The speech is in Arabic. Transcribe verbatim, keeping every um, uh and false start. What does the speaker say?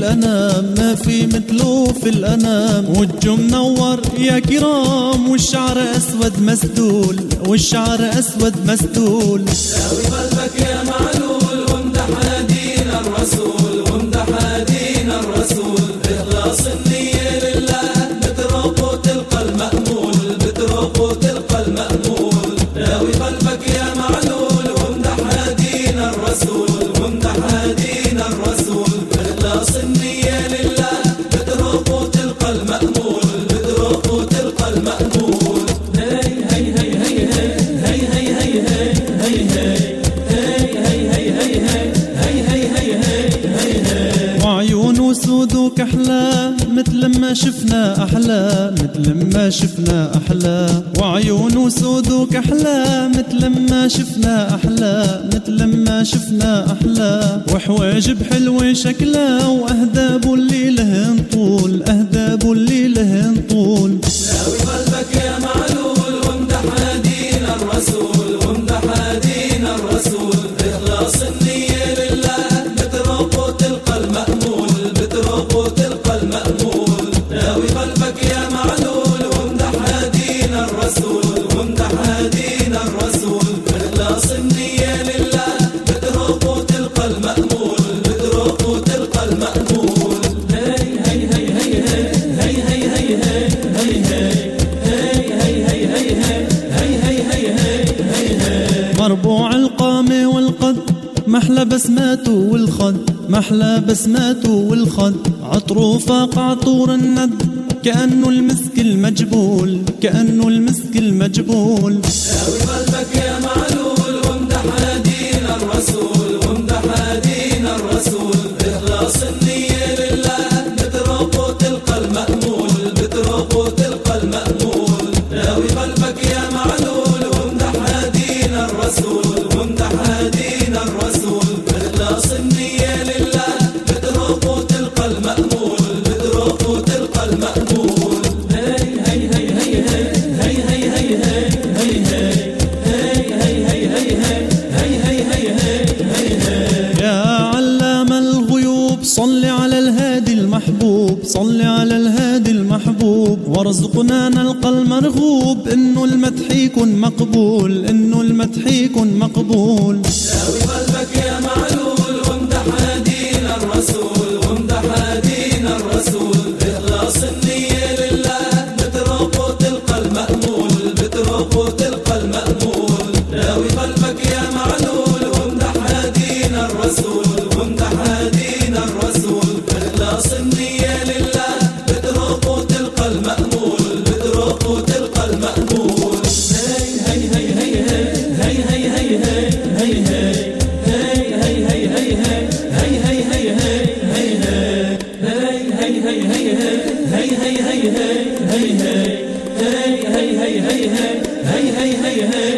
الأنام، ما في مثله في الأنام. وجه منور يا كرام، والشعر أسود مسدول، والشعر أسود مسدول. داوي قلبك يا معلول، وامدح دين الرسول، وامدح دين الرسول. بإخلاص النية لله بتروق وتلقى المأمول، بتروق وتلقى المأمول. داوي قلبك يا معلول، وامدح دين الرسول، وامدح دين الرسول. بإخلاص النية لله بتروق وتلقى المأمول، بتروق وتلقى المأمول. هي هي هي هي هي هي هي وعيونه سود وكحلى مثل ما شفنا أحلى، مثل ما شفنا أحلى. وعيونه سود وكحلى مثل ما شفنا أحلى، مثل ما شفنا أحلى. وحواجب حلوة شكلها، وأهداب اللي لهن طول، أهداب اللي لهن طول. داوي قلبك يا معلول، وامدح دين الرسول، وامدح دين الرسول. بإخلاص النية لله بتروق وتلقى المأمول، بتروق وتلقى المأمول. داوي قلبك يا معلول، وامدح دين الرسول، وامدح دين الرسول. بإخلاص النية لله بتروق وتلقى المأمول، بتروق وتلقى المأمول. هي هي هي هي هي هي هي مربوع القامة والقد، محلى بسماته والخد، محلى بسماته والخد. عطره فاق عطور الند، كأنه المسك المجبول، كأنه المسك المجبول. داوي قلبك يا معلول، وامدح دين الرسول، وامدح دين الرسول. بإخلاص النية لله بتروق وتلقى المأمول، بتروق وتلقى المأمول. داوي قلبك يا معلول، وامدح دين الرسول، وامدح دين الرسول. بإخلاص النية لله بتروق وتلقى المأمول، بتروق وتلقى المأمول. هي هي هي هي هي هي هي يا علام الغيوب، صل على الهادي المحبوب، صل على الهادي المحبوب. وارزقنا نلقى المرغوب، انه المدح يكون مقبول، انه المدح يكون مقبول. داوي قلبك يا معلول، وامدح دين الرسول، وامدح دين الرسول. بإخلاص النية لله بتروق وتلقى المأمول، بتروق وتلقى المأمول. داوي قلبك يا معلول، وامدح دين الرسول، وامدح دين الرسول. بإخلاص النية لله بتروق وتلقى المأمول، بتروق وتلقى المأمول. هي هي هي هي هي هي هي هي هي هي